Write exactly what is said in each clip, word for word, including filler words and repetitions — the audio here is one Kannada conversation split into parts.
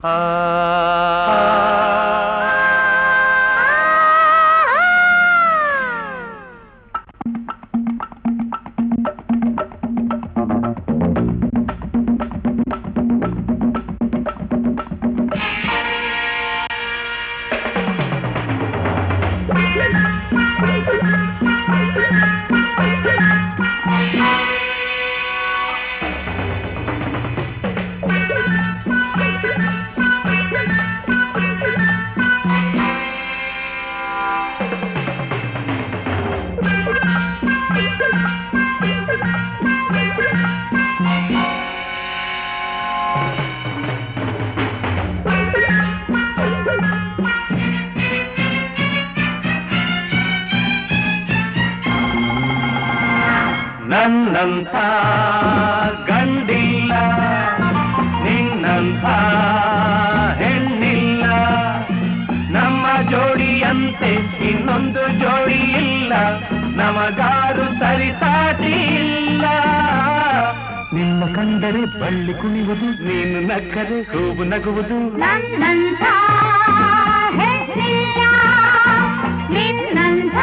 ನನ್ನಂಥ ಗಂಡಿಲ್ಲ, ನಿನ್ನಂಥ ಹೆಣ್ಣಿಲ್ಲ, ನಮ್ಮ ಜೋಡಿಯಂತೆ ಇನ್ನೊಂದು ಜೋಡಿ ಇಲ್ಲ, ನಮಗಾರು ಸರಿಸಾಟಿ ಇಲ್ಲ. ನಿನ್ನ ಕಂಡರೆ ಬಳ್ಳಿ ಕುಣಿಯುವುದು, ನೀನು ನಕ್ಕರೆ ಹೂವು ನಗುವುದು. ನನ್ನಂಥ ಹೆಣ್ಣಿಲ್ಲ, ನಿನ್ನಂಥ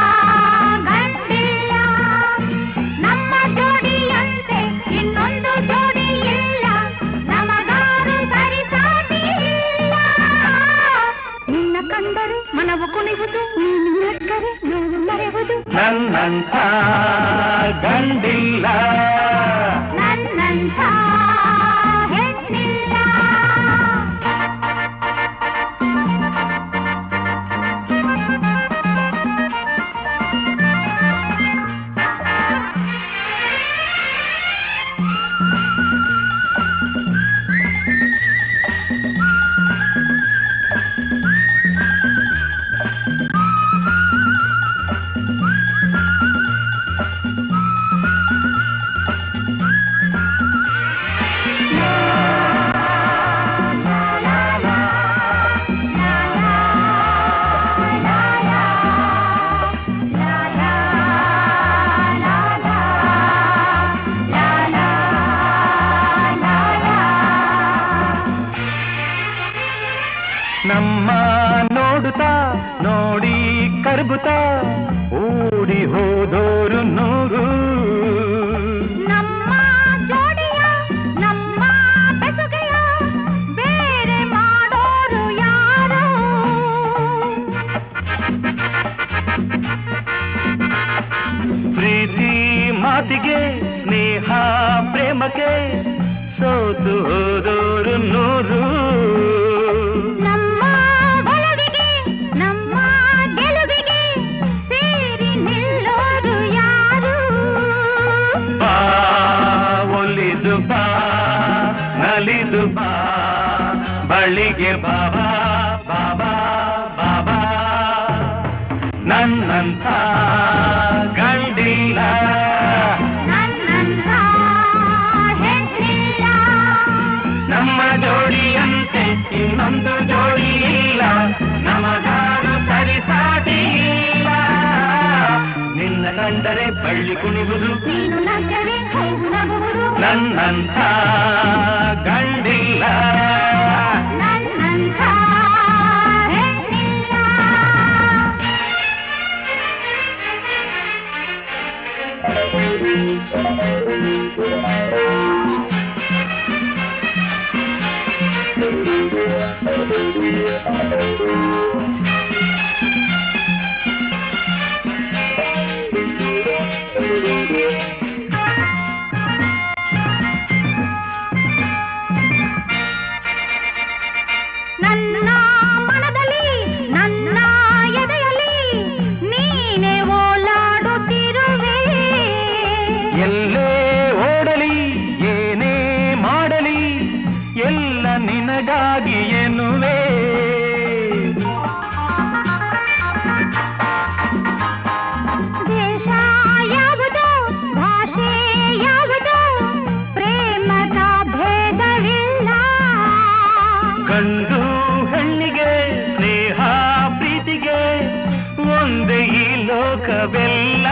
ನನ್ನಂಥ ಗಂಡಿಲ್ಲ, ನನ್ನಂಥ ಹೆಣ್ಣಿಲ್ಲ. ನಮ್ಮ ನೋಡುತ್ತಾ ನೋಡಿ ಕರ್ಬುತ್ತಾ ಓಡಿ ಹೋದೋರು ನೂರು. ನಮ್ಮ ಜೋಡಿಯ ನಮ್ಮ ಬೆಸುಗೆಯ ಬೇರೆ ಮಾಡೋರು ಯಾರು? ಪ್ರೀತಿ ಮಾತಿಗೆ ಸ್ನೇಹ ಪ್ರೇಮಕ್ಕೆ ಸೋತು ಹೋದೋರು ನೂರು. ನಲಿದು ಬಾ ಬಳಿಗೆ ಬಾಬಾ ಬಾಬಾ ಬಾಬಾ, ನನ್ನಂಥ ಗಂಡಿಲ್ಲ, ನನ್ನಂಥ ಹೆಣ್ಣಿಲ್ಲ, ನಮ್ಮ ಜೋಡಿಯಂತೆ ಇನ್ನೊಂದು ಜೋಡಿ ಇಲ್ಲ, ನಮಗಾರು ಸರಿಸಾಟಿ ಇಲ್ಲ. ನಿನ್ನ ಕಂಡರೆ ಬಳ್ಳಿ ಕುಣಿಯುವುದು, ನೀನು ನಕ್ಕರೆ ಹೂವು ನಗುವುದು. ನನ್ನಂಥ ಗಂಡಿಲ್ಲ, ನನ್ನಂಥ ಹೆಣ್ಣಿಲ್ಲ. ನನ್ನ ಮನದಲ್ಲಿ ನನ್ನ ಎದೆಯಲ್ಲಿ ನೀನೇ ಓಲಾಡುತ್ತಿರುವೆ. ಎಲ್ಲೇ ಓಡಲಿ ಏನೇ ಮಾಡಲಿ ಎಲ್ಲ ನಿನಗಾಗಿ ಎನ್ನುವೆ. ದೇಶ ಯಾವುದೋ ಭಾಷೆ ಯಾವುದೋ ಪ್ರೇಮದ ಭೇದವಿಲ್ಲ. ಗಂಡು ಹೆಣ್ಣಿಗೆ ಸ್ನೇಹ ಪ್ರೀತಿಗೆ ಒಂದೇ ಈ ಲೋಕವೆಲ್ಲ.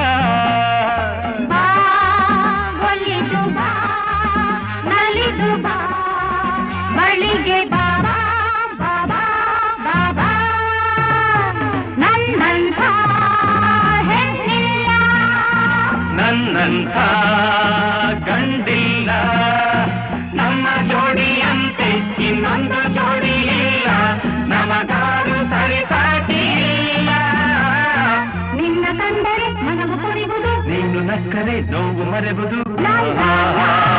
ಬಾ ಒಲಿದು ಬಾ ನಲಿದು ಬಾ ಬಳಿಗೆ ಬಾಬಾ ಬಾಬಾ ಬಾಬಾ ನನ್ನಂಥ ಹೆಣ್ಣಿಲ್ಲ ನನ್ನಂಥ ಗಂಡಿಲ್ಲ ನಮ್ಮ ಜೋಡಿಯಂತೆ ಇನ್ನೊಂದು ಜೋಡಿ ಇಲ್ಲ ನಮಗಾರು ಸರಿಸಾಟಿ ಇಲ್ಲ ನಿನ್ನ ಕಂಡರೆ ಮನವು ಕೊರಿವುದು ನೀನು ನಕ್ಕರೆ ನೋವು ಮರೆವುದು ಲಾ, ಲಾ, ಲಾ.